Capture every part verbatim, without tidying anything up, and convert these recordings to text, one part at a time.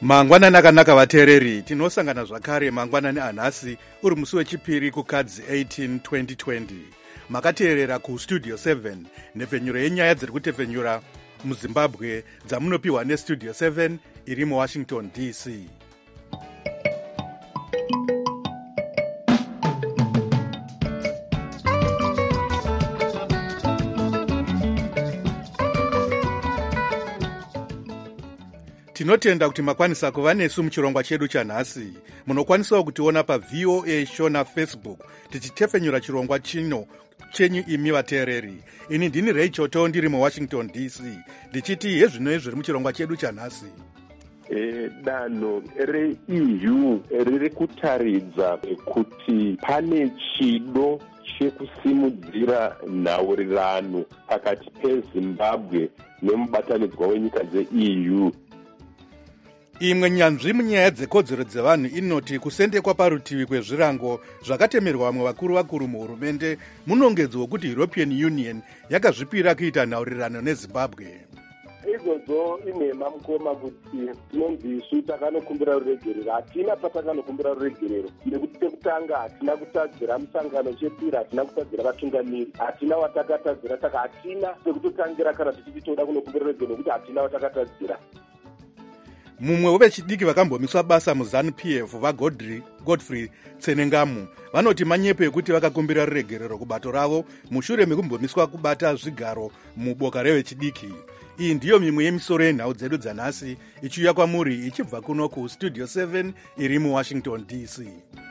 Mangwanani akanaka vateereri, tinosangana zvakare mangwanani anhasi uri musi wechipiri kukadzi eighteen twenty twenty. Makateerera kustudio seven nhepfenyuro yenyaya dziri kutepfenyura muzimbabwe dzamunopiwa nestudio seven iri muwashington D C. Tinotenda kuti makwanisa kuva nesu muchirongwa chedu chanhasi. Munokwanisawo kutiona paV O A show naFacebook tichitepfenyura chirongwa chino chenyu imi vateereri. Ini ndini Ray Choto ndiri muwashington D C ndichiti hezvino zviri muchirongwa chedu chanhasi. E, danho reE U riri kutaridza kuti pane chido chekusimudzira nhaurirano pakati peZimbabwe nemubatanidzwa wenyika dzeE U. Imwe nyanzvi munyaya dzekodzero dzevanhu inoti kusendekwa parutivi kwezvirango zvakatemerwa vamwe vakuru vakuru muhurumende munongedzwa kuti European Union yakazvipira kuita nhaurirano neZimbabwe. Izvozvo inhema mukoma kuti tinonzi isu takanokumbira ruregerero. Hatina patakanokumbira ruregerero nekuti tekutanga hatina kutadzira musangano, chepiri hatina kutadzira vatungamiri, hatina watakatadzira, saka hatina pekutotangira kana tichiti toda kunokumbira ruregerero nekuti hatina watakatadzira. Mumwe wevechidiki vakambomiswa basa muZANU P F vaGodfrey Tsenengamu vanoti manyepo ekuti vakakumbira ruregerero kubato ravo mushure mekumbomiswa kubata zvigaro muboka revechidiki. Iyi ndiyo mimwe yemisoro yenhau dzedu dzanhasi ichiuya kwamuri ichibva kuno kustudio seven iri muwashington D C.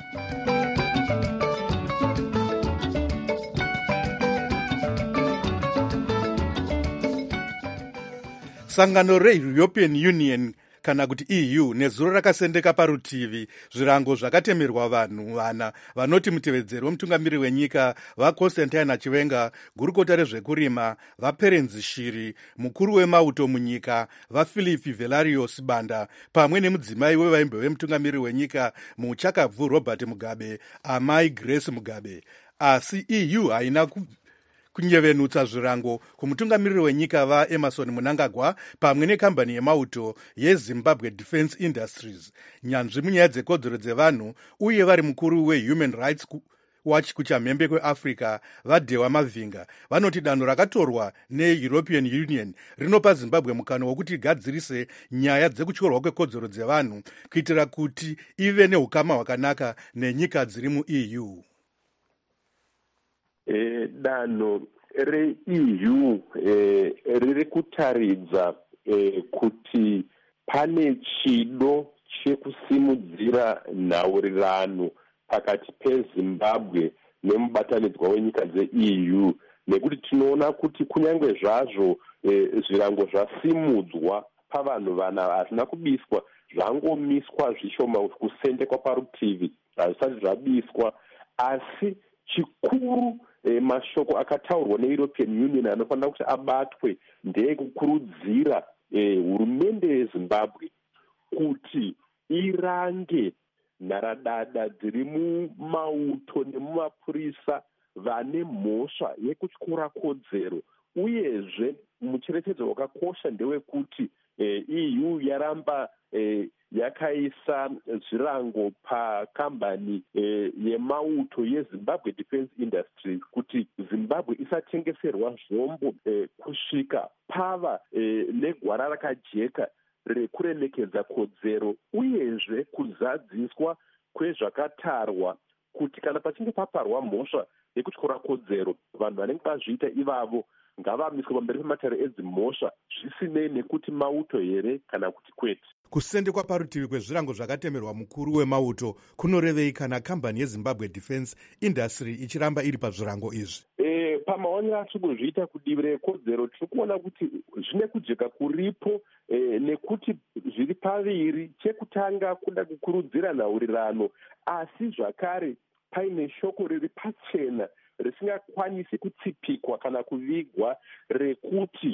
Sangano reEuropean Union kana kuti E U nezuro rakasendeka parutivi zvirango zvakatemerwa vanhu vana vanoti mutevedzeri wemutungamiri wenyika vaConstantine Chiwenga, gurukota rezvekurima vaPerenzi Shiri, mukuru wemauto munyika vaPhilip Velarius Banda pamwe nemudzimai wevaimbe vemutungamiri wenyika muchakabvu Robert Mugabe, amai Grace Mugabe. Asi E U haina ku kunyevenutsa zvirango kumutungamiriri wenyika vaEmerson Mnangagwa pamwe nekambani yemauto yeZimbabwe Defence Industries. Nyanzvi munyaya dzekodzero dzevanhu uye vari mukuru weHuman Rights Watch kuchamhembe kweAfrica vaDewa Mavhinga vanoti danho rakatorwa neEuropean Union rinopa Zimbabwe mukana wokuti igadzirise nyaya dzekutyorwa kwekodzero dzevanhu kuitira kuti ive neukama hwakanaka nenyika dziri muE U. E, danho reE U e, riri kutaridza e, kuti pane chido chekusimudzira nhaurirano pakati peZimbabwe nemubatanidzwa wenyika dzeE U, nekuti tinoona kuti kunyange zvazvo e, zvirango zvasimudzwa pavanhu vana hazvina kubiswa, zvangomiswa zvishoma kusendekwa parutivi, hazvisati zvabiswa. Asi chikuru E, mashoko akataurwa neEuropean Union anofanira kuti abatwe ndeekukurudzira e, hurumende yeZimbabwe kuti irange nharadada dziri mumauto nemumapurisa vane mhosva yekutyora kodzero. Uyezve mucherechedzo wakakosha ndewekuti e, E U yaramba e, yakaisa zvirango pakambani e, yemauto yeZimbabwe Defence Industries kuti Zimbabwe isatengeserwa zvombo e, kusvika pava e, negwara rakajeka rekuremekedza kodzero, uyezve kuzadziswa kwezvakatarwa kuti kana pachinge paparwa mhosva yekutyora kodzero vanhu vanenge vazviita ivavo ngavamiswe pamberi pematare edzimhosva zvisinei nekuti mauto here kana kuti kwete. Kusendekwa parutivi kwezvirango zvakatemerwa mukuru wemauto kunorevei kana kambani yeZimbabwe Defence Industry ichiramba iri pazvirango izvi? E, pamaonero atiri kuzviita kudivi rekodzero tiri kuona kuti zvine kujeka kuripo e, nekuti zviri paviri. Chekutanga kuda kukurudzira nhaurirano, asi zvakare paine shoko riri pachena risingakwanisi kutsipikwa kana kuvigwa rekuti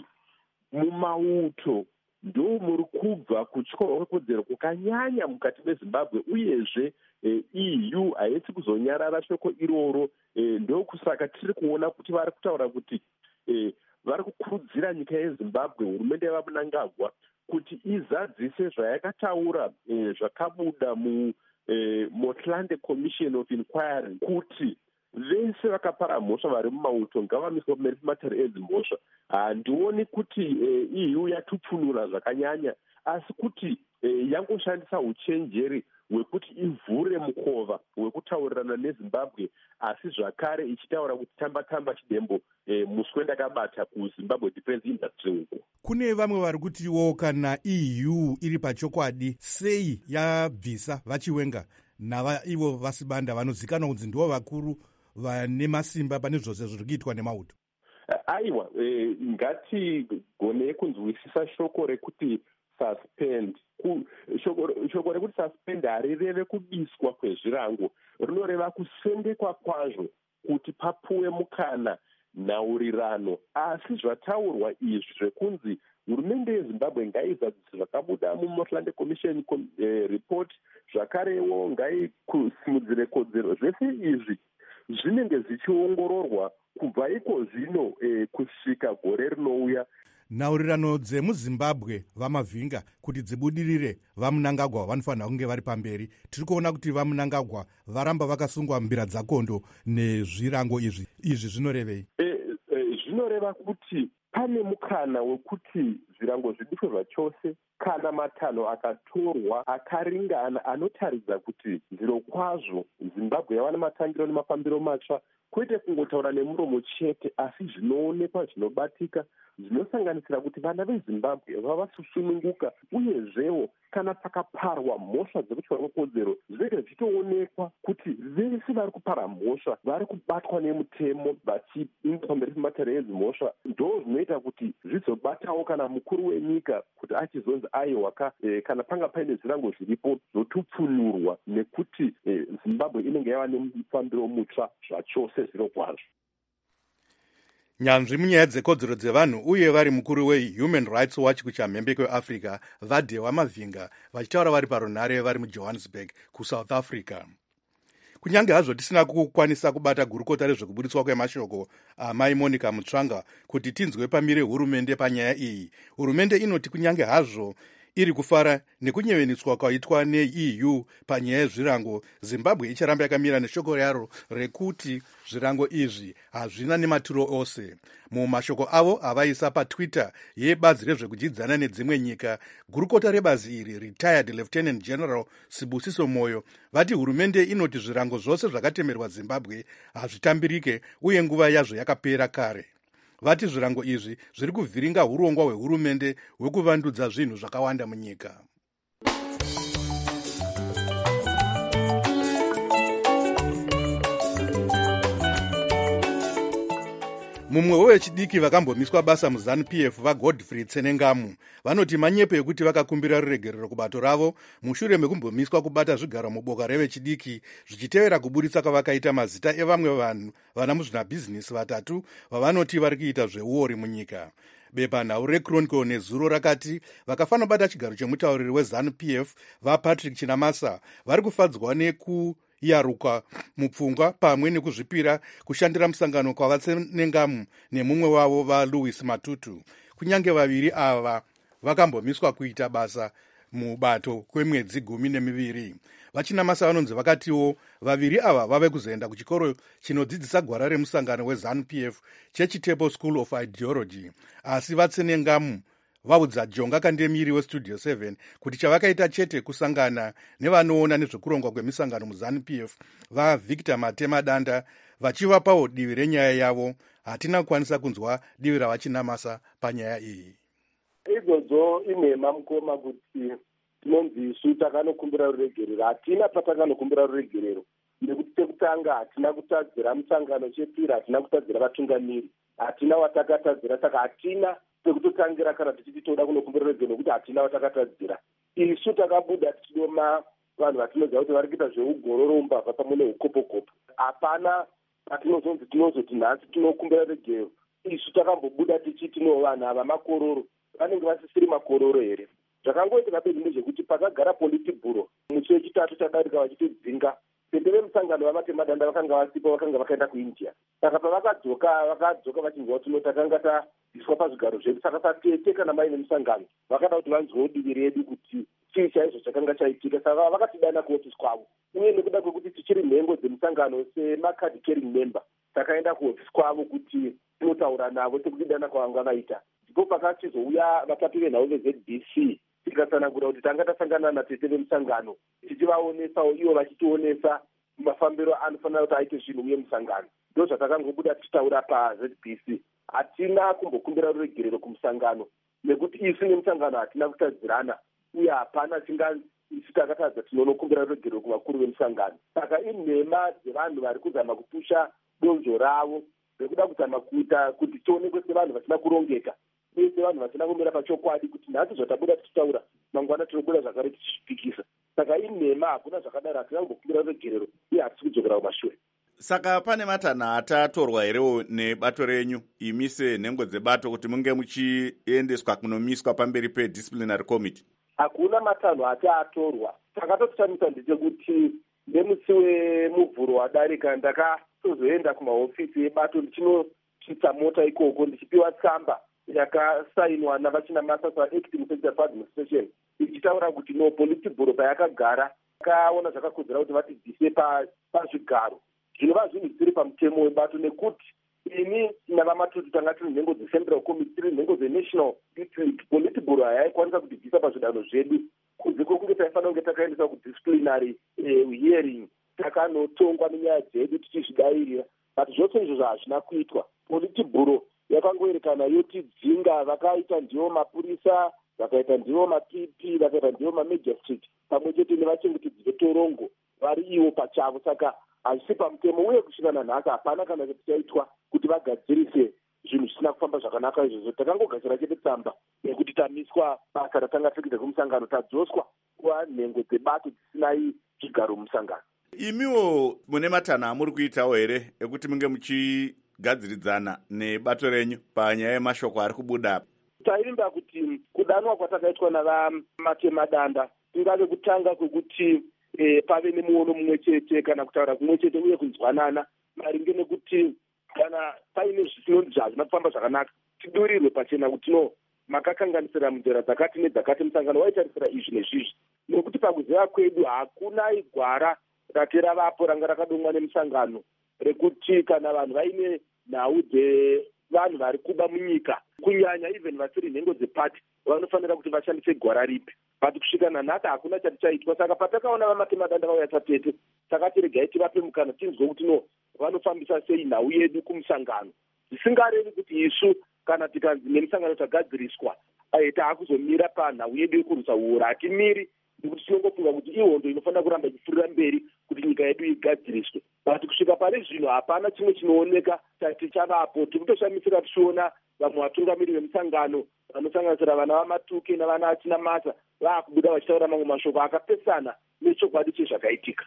mumauto ndo muri kubva kutyorwa kwekodzero kukanyanya mukati meZimbabwe, uyezve E U haisi kuzonyarara shoko iroro. Ndokusaka tiri kuona kuti vari kutaura kuti vari kukurudzira nyika yeZimbabwe, hurumende yavaMnangagwa, kuti izadzise zvayakataura e, zvakabuda mu e, Motlanthe Commission of Inquiry kuti vese vakapara mhosva vari mumauto ngavamiswa pamberi pematare edzimhosva. Handioni kuti e, E U yatupfunura zvakanyanya, asi kuti e, yangoshandisa uchenjeri hwekuti ivhure mukova wekutaurirana neZimbabwe, asi zvakare ichitaura kuti tamba tamba chidembo e, muswe ndakabata kuZimbabwe Defence Industry uko. Kune vamwe vari kutiwo kana E U iri pachokwadi sei yabvisa vachiwenga nava ivo vasibanda vanozikanwa kunzi ndivo vakuru vane masimba pane zvose zviri kuitwa nemauto. Aiwa, e, ngatigone kunzwisisa shoko rekuti suspend. Shoko, shoko rekuti suspend harireve kubiswa kwezvirango, rinoreva kusendekwa kwazvo kuti papuwe mukana nhaurirano. Asi zvataurwa izvi zvekunzi hurumende yeZimbabwe ngaizadzise zvakabuda muMotlanthe Commission eh, report, zvakarewo ngaikusimudzire kodzero, zvese izvi zvinenge zvichiongororwa kubva iko zvino eh, kusvika gore rinouya. Nhaurirano dzemuZimbabwe vamavhinga kuti dzibudirire, vaMnangagwa vanofanira kunge vari pamberi. Tiri kuona kuti vaMnangagwa varamba vakasungwa mbira dzakondo nezvirango izvi. Izvi zvinorevei? E, e, zvinoreva kuti pane mukana wekuti zvirango zviduswe zvachose kana matanho akatorwa akaringana anotaridza kuti zviro kwazvo Zimbabwe yava nematangiro nemafambiro matsva, kwete kungotaura nemuromo chete, asi zvinoonekwa zvinobatika, zvinosanganisira kuti vana veZimbabwe vava susununguka, uyezvewo kana pakaparwa mhosva dzekutyorwa kwekodzero zvinenge zvichitoonekwa kuti vese vari kupara mhosva vari kubatwa nemutemo vachiinga pamberi pematare edzimhosva. Ndo zvinoita kuti zvizobatawo kana mukuru wenyika kuti achizonzi aiwaka e, kana panga paine zvirango zviripo zvotupfunurwa, nekuti e, Zimbabwe inenge yava nemufambiro mutsva zvachose zviro kwazvo. Nyanzvi munyaya dzekodzero dzevanhu uye vari mukuru weHuman Rights Watch kuchamhembe kweAfrica Vadhewa Mavhinga vachitaura vari parunhare vari muJohannesburg kuSouth Africa. Kunyange hazvo tisina kukwanisa kubata gurukota rezvekuburitswa kwemashoko amai Monica Mutsvanga kuti tinzwe pamire hurumende panyaya iyi, hurumende inoti kunyange hazvo iri kufara nekunyeveniswa kwaitwa ne-E U panyaya yezvirango, Zimbabwe icharamba yakamira neshoko yaro rekuti zvirango izvi hazvina nematuro ose. Mumashoko avo avaisa paTwitter yebazi rezvekudyidzana nedzimwe nyika, gurukota rebazi iri retired Lieutenant General Sibusiso Moyo vati hurumende inoti zvirango zvose zvakatemerwa Zimbabwe hazvitambirike uye nguva yazvo yakapera kare. Vati zvirango izvi zviri kuvhiringa urongwa hwehurumende hwekuvandudza zvinhu zvakawanda munyika. Mumwe wevechidiki vakambomiswa basa muZANU P F vaGodfrey Tsenengamu vanoti manyepo ekuti vakakumbira ruregerero kubato ravo mushure mekumbomiswa kubata zvigaro muboka revechidiki zvichitevera kuburitsa kwavakaita mazita evamwe vanhu vana muzvinabhizinisi vatatu vavanoti vari kuita zveuori munyika. Bepanhau reChronicle nezuro rakati vakafanira kubata chigaro chemutauriri weZANU P F vaPatrick Chinamasa vari kufadzwa neku yaruka mupfungwa pamwe nekuzvipira kushandira musangano kwavatsenengamu nemumwe wavo vaLouis Matutu. Kunyange vaviri ava vakambomiswa kuita basa mubato kwemwedzi gumi nemiviri. Vachinamasa vanonzi vakatiwo vaviri ava vave kuzoenda kuchikoro chinodzidzisa gwara remusangano weZANU P F cheChitepo School of Ideology, asi vatsenengamu vaudza Jonga Kandemiri weStudio seven kuti chavakaita chete kusangana nevanoona nezvekurongwa kwemisangano muZANU P F vaVictor Matema Danda vachivapawo divi renyaya yavo. Hatina kukwanisa kunzwa divi ravachinamasa panyaya iyi. Idzodzo inhema mukoma kuti tinonzi isu takanokumbira ruregerero. Hatina patakanokumbira ruregerero nekuti tekutanga hatina kutadzira musangano, chepiri hatina kutadzira vatungamiri, hatina watakatadzira, saka hatina pekutotangira kana tichiti toda kunokumbira ruregerero nekuti hatina watakatadzira. Isu takabuda tichidoma vanhu vatinoziva kuti vari kuita zveugororomba pamwe neukopokopo. Hapana patinozonzi tinozoti nhasi tinokumbira ruregerero. Isu takambobuda tichiti no vanhu ava makororo, vanenge vasisiri makororo here. Zvakangoitika pedzi ndezvekuti pakagara politibhuro musi wechitatu tadarika vachitidzinga tete vemusangano vamatemadanda vakanga vasipo vakanga vakaenda kuindia. Saka pavakadzoka vakadzoka vachinzwa kuti no takanga taiswa pazvigaro zvedu, saka patete kana maine musangano vakada kuti vanzwewo divi redu kuti chii chaizvo chakanga chaitika. Saka vakatidana kuofisi kwavo, uye nekuda kwekuti tichiri nhengo dzemusangano semacard carrying member takaenda kuofisi kwavo kuti tinotaura navo sekutidana kwavanga vaita. Ndipo pakachizouya vatapi venhau veZ B C tikatsanangura kuti tanga tasangana natete vemusangano tichivaonesawo ivo vachitionesa mafambiro anofanira kuti aite zvinhu uye musangano. Ndo zvatakangobuda tichitaura paZ B C. Hatina kumbokumbira ruregerero kumusangano nekuti isu nemusangano hatina kutadzirana, uye hapana chinganzi isu takatadza tinonokumbira ruregerero kuvakuru vemusangano. Saka inhema dzevanhu vari kuzama kupusha donzvo ravo rekuda kuzama kuita kuti tionekwe sevanhu vasina kurongeka uye sevanhu vasina kumira pachokwadi, kuti nhasi zvatabuda tichitaura mangwana tinobuda zvakare tichipikisa. Saka inhema hakuna zvakadaro, hatina kumbokumbira ruregerero uye hatisi kudzokera kumashure. Saka pane matanhatu atorwa herewo nebato renyu imi senhengo dzebato kuti munge muchiendeswa kunomiswa pamberi pedisciplinary committee? Hakuna matanhatu atorwa. Takatotamisa ndechekuti nemusi wemuvhuro wadarika ndakatozoenda kumahofisi ebato ndichinochitsa mota ikoko ndichipiwa tsamba yakasainwa navachina masasa acting sector for administration ichitaura kuti no politburo payakagara akaona zvakakodzera kuti vatibvise pazvigaro. Zvinova zvinhu zvisiri pamutemo webato nekuti ini navamatutu tanga tiri nhengo dzecentral committee, tiri nhengo dzenational youth politburo hayaikwanisa kutibvisa pazvidanho zvedu kunze kwokunge taifanira kunge takaendeswa kudisciplinary hearing takanotongwa nenyaya dzedu tichizvidairira. But zvose izvozvo hazvina kuitwa. Politburo yakangoerekana yotidzinga, vakaita ndivo mapurisa, vakaita ndivo maP P, vakaita ndivo mamagistrate pamwe chete nevachengetedzi vetorongo vari ivo pachavo. Saka hazvisi pamutemo, uye kusvika nanhasi hapana kana chichaitwa kuti vagadzirise zvinhu zvisina kufamba zvakanaka izvozvo. Takangogadzira chete tsamba yekuti tamiswa basa ratanga tichiita kumusangano, tadzoswa kuva nhengo dzebato dzisinai chigaro mumusangano. Imiwo mune matanha amuri kuitawo here ekuti munge muchigadziridzana nebato renyu panyaya yemashoko ari kubuda? Taimba kuti kudanwa kwatakaitwa navamatemadanda tingave kutanga kwekuti E, pave nemuono mumwe chete kana kutaura kumwe chete uye kunzwanana maringe nekuti kana paine zvinonzi hazvina kufamba zvakanaka tidurirwe pachena kuti no makakanganisira munzira dzakati nedzakati, musangano waitarisira izvi nezvizvi. Nekuti pakuziva kwedu hakuna igwara rati ravapo ranga rakadomwa nemusangano rekuti kana vanhu vaine nhau dzevanhu vari kuba munyika, kunyanya even vasiri nhengo dzepati, vanofanira kuti vashandise gwara ripi. But kusvika nanhasi hakuna chati chaitwa. Saka patakaona vamatemadanda vauya tatete takati regai tivape mukana tinzwe kuti no vanofambisa sei nhau yedu kumusangano, zvisingarevi kuti isu kana tikanzi nemusangano tagadziriswa taakuzomira panhau yedu yekurwisa uora. Hatimiri, nekuti tinongofunga kuti ihondo inofanira kuramba ichifurira mberi kuti nyika yedu igadziriswe. But kusvika pari zvino hapana chimwe chinooneka chati chavapo. Tikutoshamisira tichiona vamwe vatungamiri vemusangano vanosanganisira vana vamatuke navana achina masa vaakubuda vachitaura mamwe mashoko akapesana nechokwadi chezvakaitika.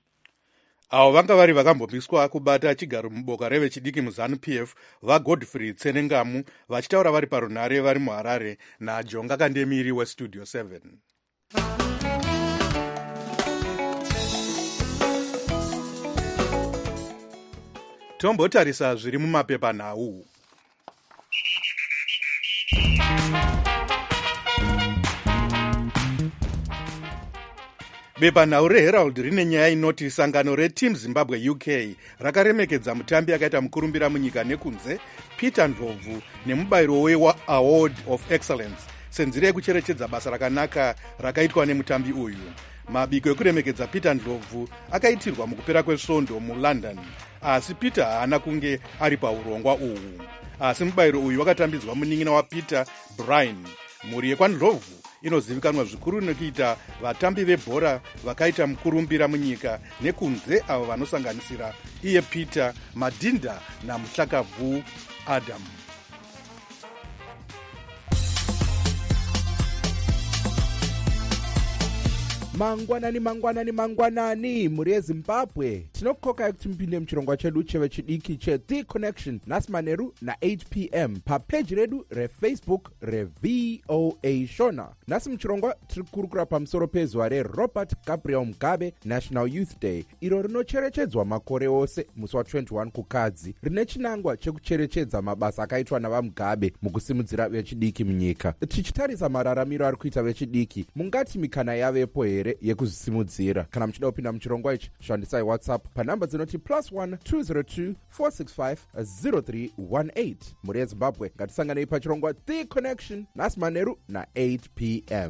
Avo vanga vari vakambomiswa kubata chigaro muboka revechidiki muzanu P F vaGodfrey Tsenengamu vachitaura vari parunhare vari muHarare naJonga Kandemiri weStudio seven. Tombotarisa zviri mumapepanhau. Bepanhau reHerald rine nyaya inoti sangano reTeam Zimbabwe U K rakaremekedza mutambi akaita mukurumbira munyika nekunze Peter Ndlovu nemubayiro weAward of Excellence senzira yekucherechedza basa rakanaka rakaitwa nemutambi uyu. Mabiko ekuremekedza Peter Ndlovu akaitirwa mukupera kwesvondo muLondon, asi Peter haana kunge ari paurongwa uhu. Asi mubayiro uyu wakatambidzwa munin'ina waPeter, Brian. Mhuri yekwaNdlovu inozivikanwa zvikuru nekuita vatambi vebhora vakaita mukurumbira munyika nekunze avo vanosanganisira iye Peter, Madinda namuhlakabvu Adam. mangwanani mangwanani mangwanani mhuri yezimbabwe tinokukokai kuti mupinde muchirongwa chedu chevechidiki cheThe Connection nhasi manheru na-eight p m papeji redu refacebook reV O A Shona. Nhasi muchirongwa tiri kurukura pamusoro pezuva reRobert Gabriel Mugabe National Youth Day, iro rinocherechedzwa makore ose musi wa twenty-one kukadzi, rine chinangwa chekucherechedza mabasa akaitwa navamugabe mukusimudzira vechidiki munyika. Tichitarisa mararamiro ari kuita vechidiki, mungati mikana yavepo here yekuzvisimudzira? Kana muchida kupinda muchirongwa ichi, shandisai WhatsApp panhamba dzinoti plus one two zero two four six five zero three one eight. Mhuri yeZimbabwe, ngatisanganei pachirongwa The Connection nhasi manheru na-eight p m.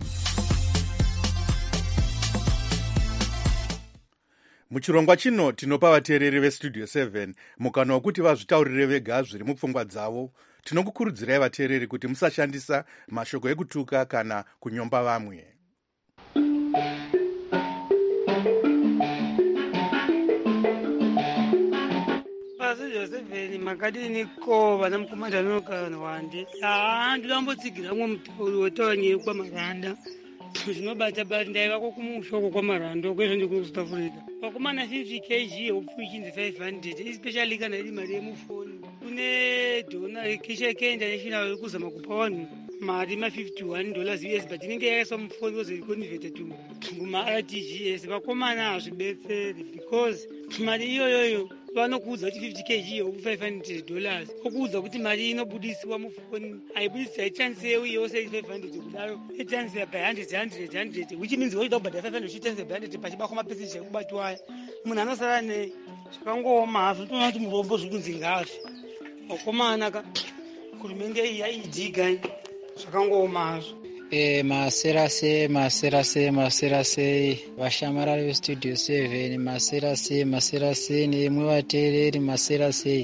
muchirongwa chino tinopa vateereri vestudio seven mukana wekuti vazvitaurire vega zviri mupfungwa dzavo. Tinokukurudzirai vateereri kuti musashandisa mashoko ekutuka kana kunyomba vamwe. Joseph makadini ko vana mukomana nokana wande ah ndambotsigira mwe mutauri wetanye kwa maranda zvinobata bata ndaiva kumushoko kwa maranda kwezvo ndikuzotafurika wakomana fifty kilograms upfuichinzi five hundred especially kana iri mari yemufoni kune dona kisha kenda national kuzama kupa vanhu mari ma fifty-one dollars U S but inenge yakaiswa mufoni wozoiconvert to kuma R T G S. Vakomana hazvibetseri because mari iyoyoyo vanokuudza kuti fifty kilograms five hundred dollars okuudza kuti mari inobudisiwa mufoni haibudisi haitransfer yose five hundred kudaro itransfer by one hundred one hundred one hundred which means wochida kubhadhara five hundred uchitransfer by one hundred pachibakwa mapesiji ekubatwaya munhu anosara ne zvakangooma hazvo toona kuti murombo zvikunzi ngafi vakomana ka hurumende iyi yaidziga zvakangooma hazvo. Eh, maserase maserase maserase vashamarari vestudio seven maserase maserase nemwe vateereri maserase.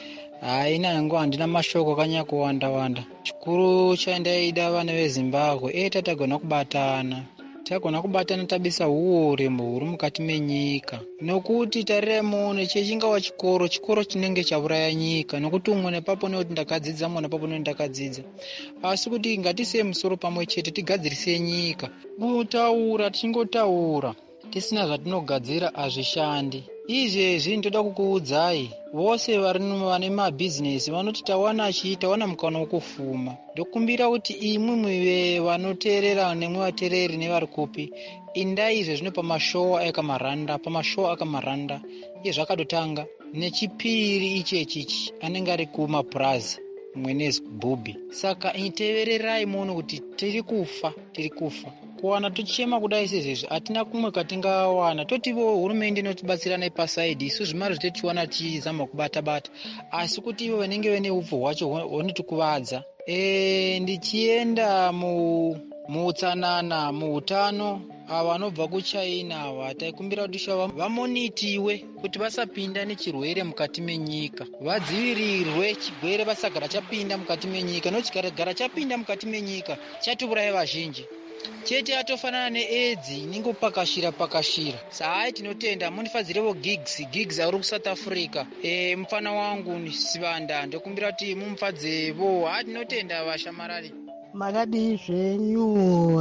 Haina yangu handina mashoko kanya kuwanda wanda. Chikuru chandaida vana veZimbabwe e tatagona kubatana tagona kubatana tabisa urembo huri mukati menyika, nokuti tarire muno chechingawa chikoro chikoro chinenge chauraya nyika, nokuti umwe nepapo nekuti ndakadzidza umwe nepapo nekuti ndakadzidza, asi kuti ngatise musoro pamwe chete tigadzirise nyika. Kutaura tichingotaura tisina zvatinogadzira hazvishandi. Izvezvi ndoda kukuudzai vose vane mabhizinesi vanoti tawana chi tawana mukana wokufuma. Ndokumbira kuti imwe mwe vanoteerera nemwe vateereri nevari kupi indai izvezvino pamashowa akamaranda pamashowa akamaranda yezvakatotanga nechipiri ichechichi anenge ari kumapurazi mwenezi bhubi. Saka itevererai muno kuti tiri kufa tiri kufa kuwana tuchema kudai sezvezvi hatina kumwe katingawana. Totivo hurumende inotibatsira nepasaidi isu zvimari zvitotiwana tichizama kubata bata, asi kuti ivo vanenge vene upfu hwacho honotikuvadza. E, ndichienda mu muutsanana muutano ava vanobva kuChina ava taikumbira kuti shava vamonitiwe kuti vasapinda nechirwere mukati menyika, vadzivirirwe chigwere vasagara chapinda mukati menyika, nochigara chapinda mukati menyika chatiuraya vazhinji chete atofanana neAIDS iningopakashira pakashira. Sai tinotenda munifadzirevo gigs gigs ari kuSouth Africa. E, mufana wangu ni Sivanda ndokumbira kuti mumufadzevo. Ha tinotenda vashamarari. Makadi zvenyu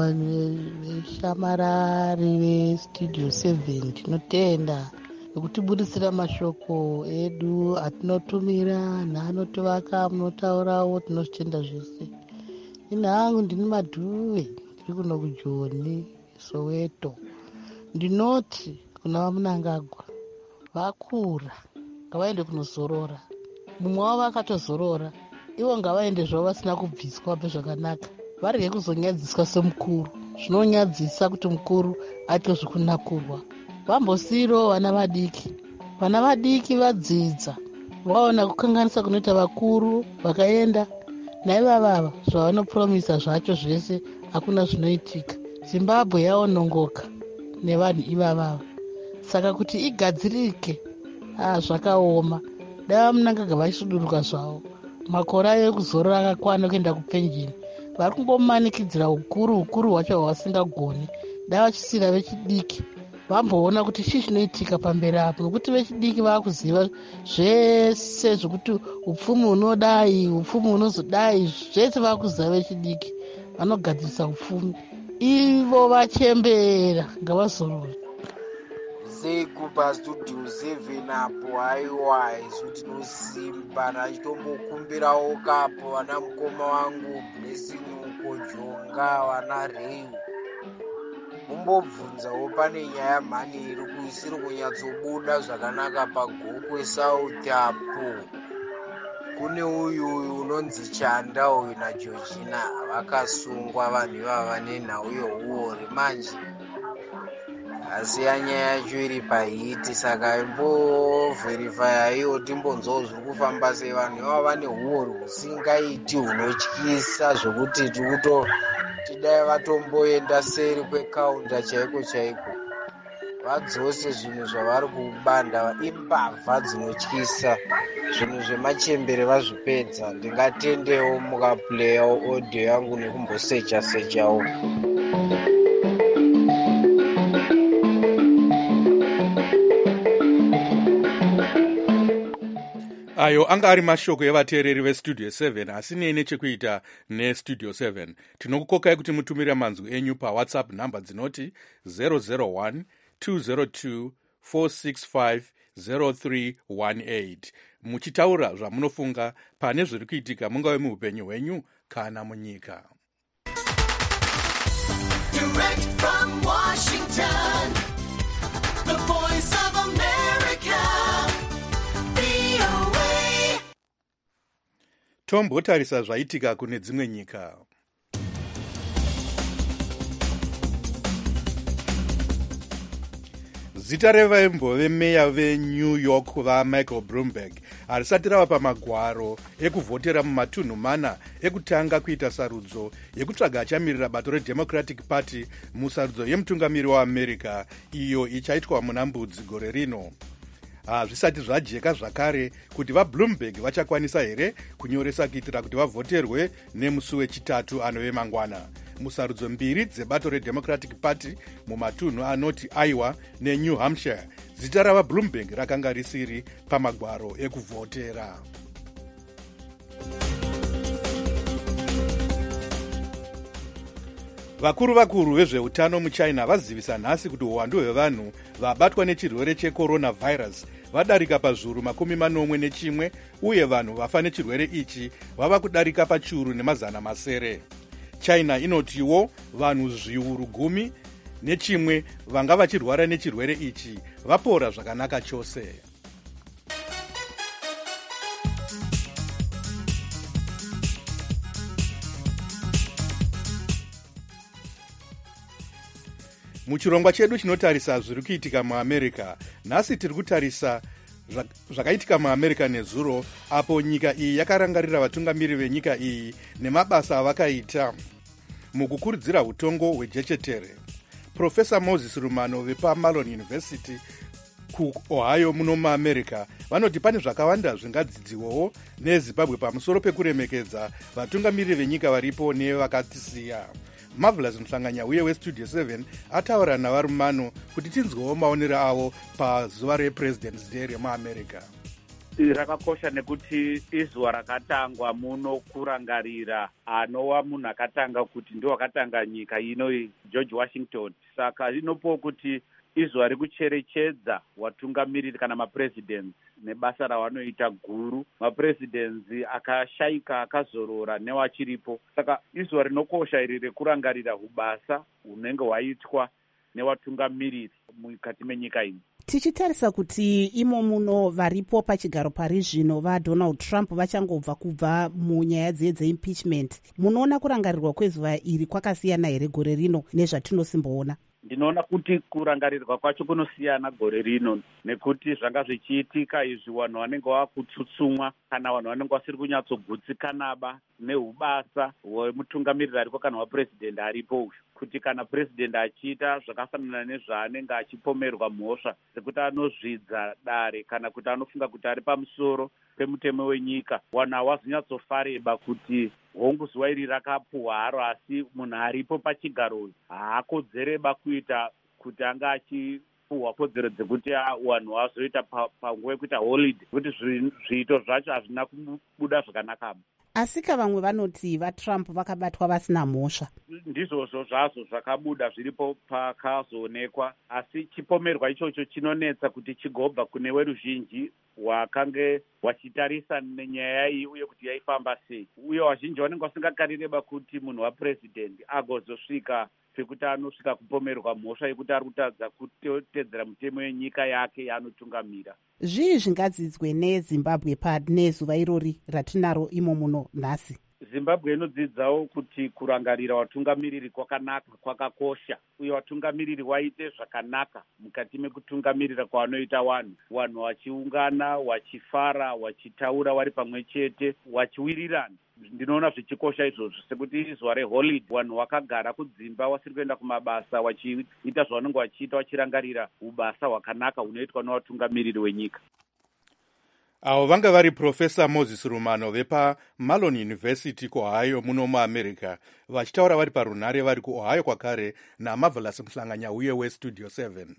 veshamarari vestudio seven tinotenda nekutibudisira mashoko edu atinotumira naanotovaka munotaurawo tinozvitenda zvese. Ina hangu ndini Madhuve ndiri kuno kuJoni Soweto. Ndinoti kuna vaMunangagwa vakura ngavaende kunozorora. Mumwe wavo akatozorora, ivo ngavaende zvavo vasina kubviswa pezvakanaka, varege kuzonyadziswa semukuru. Zvinonyadzisa kuti mukuru aite zvekunakurwa. Vambosiyirewo vana vadiki. Vana vadiki vadzidza vaona kukanganisa kunoita vakuru vakaenda naivavava zvavanopromisa zvacho zvese hakuna zvinoitika. Zimbabwe yaonongoka nevanhu ivavava. Saka kuti igadzirike ah zvakaoma. Dava Munangagwa vaisuduruka zvavo. Makore ayo ekuzorora akakwana kuenda kupenjini. Vari kungomanikidzira ukuru ukuru hwacho hwavasingagoni. Dava vachisira vechidiki vamboona kuti chii chinoitika pamberi apo, nokuti vechidiki vakuziva zvese zvokuti upfumi hunodai upfumi hunozodai zvese vakuziva vechidiki. Vanogadzirisa upfumi ivo vachembera ngavazorora sekupa studio seven apo haiwa isu tinosimba nachitombokumbirawo kapo vana mukoma wangu blesinuko jonga vana reu mumbobvunzawo pane nyaya mhani iri kuisiri kunyatsobuda zvakanaka pagokwe sauti apo kune uyu uyu unonzi chanda uyu nageorgina vakasungwa vanhu ivava nenhau yeuori manje asi yanyaya yacho iri pahiti saka imbovherifyaiwo timbonzwawo zviri kufamba sei vanhu ivava vane uori husingaiti hunotyisa zvokuti tikuto tidai vatomboenda seri kwekaunda chaiko chaiko vadzose zvinhu zvavari kubanda imbavha dzinotyisa zvinhu zvemachembere vazvipedza ndingatendewo mukaplayawo audio yangu nekumbosecha sechawo. ayo anga ari mashoko evateereri vestudio seven asinei nechekuita nestudio seven. Tinokukokai kuti mutumire manzwi enyu pawhatsapp nhamba dzinoti zero zero one two zero two four six five zero three one eight muchitaura zvamunofunga pane zviri kuitika mungave muupenyu hwenyu kana munyika. Direct from Washington, the voice of America, V O A. Tombotarisa zvaitika kune dzimwe nyika. Zita revaimbo vemeya veNew York vaMichael Bloomberg harisati rava pamagwaro ekuvhotera mumatunhu mana ekutanga kuita sarudzo yekutsvaga achamirira bato reDemocratic Party musarudzo yemutungamiri waAmerica iyo ichaitwa muna Mbudzi gore rino. Hazvisati zvajeka zvakare kuti vaBloomberg vachakwanisa here kunyoresa kuitira kuti vavhoterwe nemusi wechitatu anove mangwana. Musarudzo mbiri dzebato reDemocratic Party mumatunhu anoti Iowa neNew Hampshire, zita ravaBloomberg rakanga risiri pamagwaro ekuvhotera. Vakuru vakuru vezveutano muChina vazivisa nhasi kuti uwandu hwevanhu vabatwa nechirwere checoronavirus vadarika pazviuru makumi manomwe nechimwe uye vanhu vafa nechirwere ichi vava kudarika pachiuru nemazana masere. China inotiwo vanhu zviuru gumi nechimwe vanga vachirwara nechirwere ichi vapora zvakanaka chose. Muchirongwa chedu chinotarisa zviri kuitika muAmerica, nhasi tiri kutarisa zvakaitika muAmerica nezuro apo nyika iyi yakarangarira vatungamiri venyika iyi nemabasa avakaita mukukurudzira utongo hwejechetere. Profesa Moses Rumano vepaMalon University kuOhio muno muAmerica vanoti pane zvakawanda zvingadzidziwawo neZimbabwe pamusoro pekuremekedza vatungamiri venyika varipo nevakatisiya. Marvelous Mhlanganya uye weStudio seven ataura navarumano kuti tinzwewo maonero avo pazuva rePresident's Day remuAmerica. Rakakosha nekuti izuva rakatangwa muno kurangarira anova munhu akatanga kuti ndo akatanga nyika ino George Washington. Saka rinopo kuti izuva rekucherechedza watungamiriri kana mapresidents nebasa ravanoita guru. Mapresidents akashaika akazorora newachiripo. Saka izuva rinokosha iri rekurangarira ubasa unenge hwaitwa newatungamiriri mukati menyika ino. Tichitarisa kuti imo muno varipo pachigaro pari zvino vaDonald Trump vachangobva kubva munyaya dze dzeimpeachment, munoona kurangarirwa kwezuva iri kwakasiyana here gore rino nezvatinosimboona? Ndinoona kuti kurangarirwa kwacho kunosiyana gore rino nekuti zvanga zvichiitika izvi vanhu vanenge vakutsutsumwa kana vanhu vanenge vasiri kunyatsogutsikanaba neubasa hwemutungamiriri ariko kana wapresident aripo uyu, kuti kana president achiita zvakafanana nezvaanenge achipomerwa mhosva sekuti anozvidza dare kana kuti anofunga kuti ari pamusoro pemutemo wenyika, vanhu havazonyatsofareba kuti hongu zuva iri rakapuhwa haro, asi munhu aripo pachigaro uyu haakodzereba kuita kuti anga achipuhwa kodzero dzekuti vanhu vazoita panguva yekuita holiday, kuti zviito zvacho hazvina kubuda zvakanaka. asi ka vamwe vanoti vatrump vakabatwa vasina mhosva. Ndizvozvo zvazvo zvakabuda zviripo pakazoonekwa, asi chipomerwa ichocho chinonetsa kuti chigobva kune veruzhinji hwakange vachitarisa nenyaya iyi uye kuti yaifamba sei, uye vazhinji vanenge vasingakareba kuti munhu wapurezidendi agozosvika pekuti anosvika kupomerwa mhosva yekuti ari kutadza kutedzera mutemo yenyika yake yaanotungamira. Zvii zvingadzidzwe nezimbabwe pane zuva irori ratinaro imo muno nhasi? Zimbabwe inodzidzawo kuti kurangarira vatungamiriri kwakanaka kwakakosha, uye vatungamiriri vaite zvakanaka mukati mekutungamirira kwavanoita vanhu, vanhu vachiungana, vachifara, vachitaura vari pamwe chete, vachiwirirana. Ndinoona zvichikosha izvozvo, sekuti zuva reholiday vanhu vakagara kudzimba vasiri kuenda kumabasa, vachiita zvavanenge vachiita vachirangarira ubasa hwakanaka hunoitwa nevatungamiriri wenyika. Avo vanga vari Profesa Moses Rumano vepaMalon University kuOhio muno muAmerica, vachitaura vari parunhare vari kuOhio kwakare naMarvelous Mhlanganya uye weStudio seven.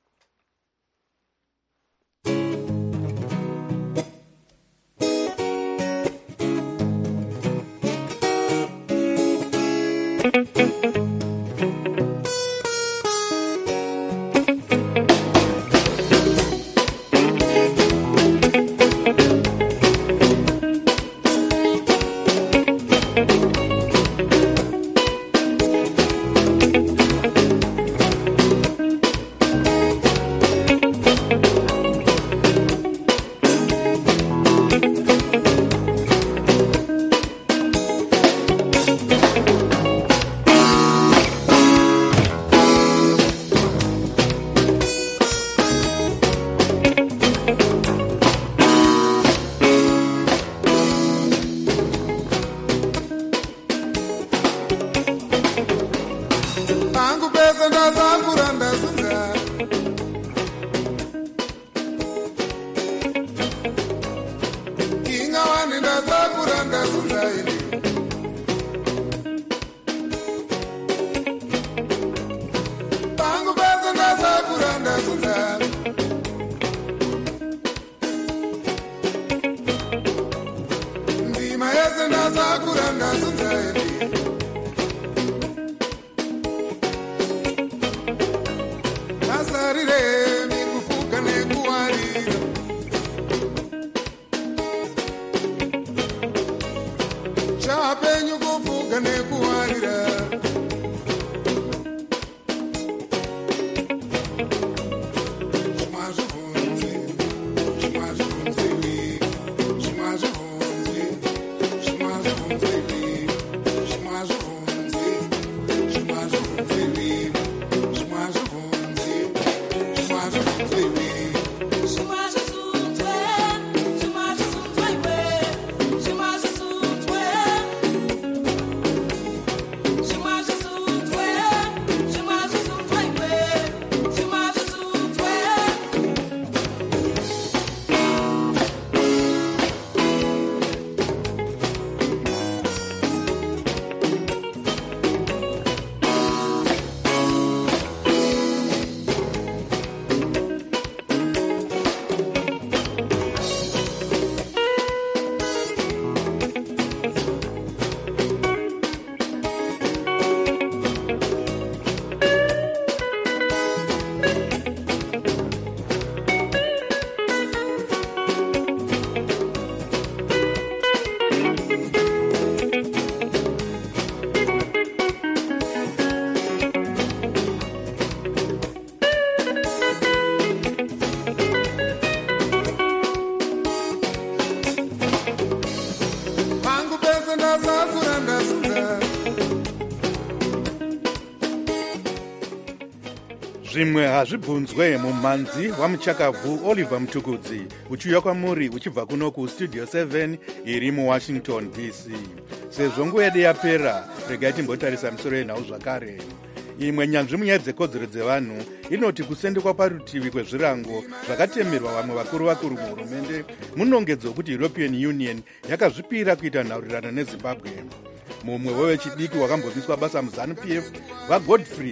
Zvimwe hazvibvunzwe mumhanzi wamuchakabvu Oliver Mtukudzi uchiuya kwamuri uchibva kuno kuStudio seven iri muWashington D C. Sezvo nguva yedu yapera, regai timbotarisa misoro yenhau zvakare. Imwe nyanzvi munyaya dzekodzero dzevanhu inoti kusendekwa parutivi kwezvirango zvakatemerwa vamwe vakuru vakuru muhurumende munongedzo kuti European Union yakazvipira kuita nhaurirano neZimbabwe. Mumwe wevechidiki wakambobviswa basa muZANU-P F vaGodfrey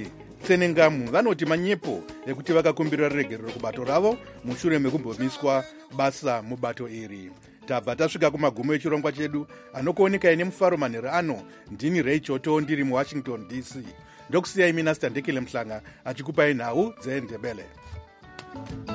tsenengamu vanoti manyepo ekuti vakakumbirira ruregerero kubato ravo mushure mekumbomiswa basa mubato iri. Tabva tasvika kumagumo echirongwa chedu anokuonekai nemufaro manheru ano. Ndini Ray Choto ndiri muWashington D C. Ndokusiyai mina Standekile Mhlanga achikupai nhau dzeNdebele.